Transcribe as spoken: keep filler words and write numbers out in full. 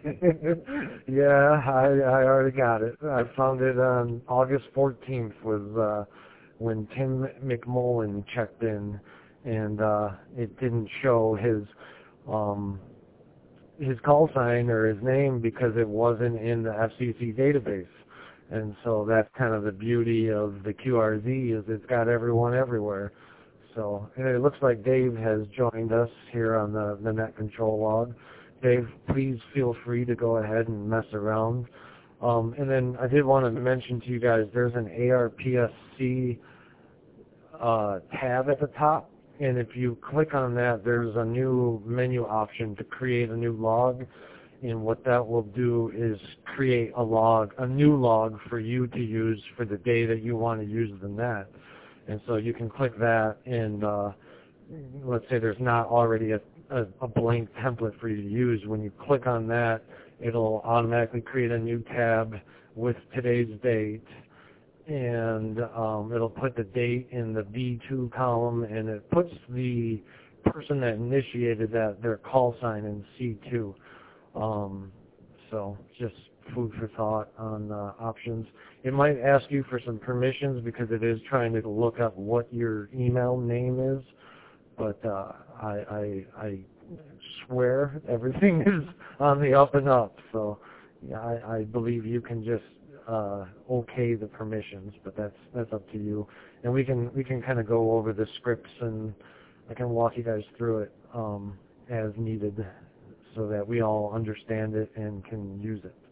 Yeah, I, I already got it. I found it on August fourteenth was uh, when Tim McMullen checked in, and uh, it didn't show his um, his call sign or his name because it wasn't in the F C C database. And so that's kind of the beauty of the Q R Z is it's got everyone everywhere. So, and it looks like Dave has joined us here on the, the net control log. Dave, please feel free to go ahead and mess around. Um, and then I did want to mention to you guys, there's an A R P S C uh, tab at the top. And if you click on that, there's a new menu option to create a new log. And what that will do is create a log, a new log for you to use for the day that you want to use the net. And so you can click that, and uh, let's say there's not already a, a, a blank template for you to use. When you click on that, it'll automatically create a new tab with today's date, and um, it'll put the date in the B two column, and it puts the person that initiated that, their call sign in C two. Um, so just food for thought on uh, options. It might ask you for some permissions because it is trying to look up what your email name is, but uh, I, I, I swear everything is on the up and up. So yeah, I, I believe you can just uh, okay the permissions, but that's that's up to you. And we can we can kind of go over the scripts, and I can walk you guys through it um, as needed, so that we all understand it and can use it.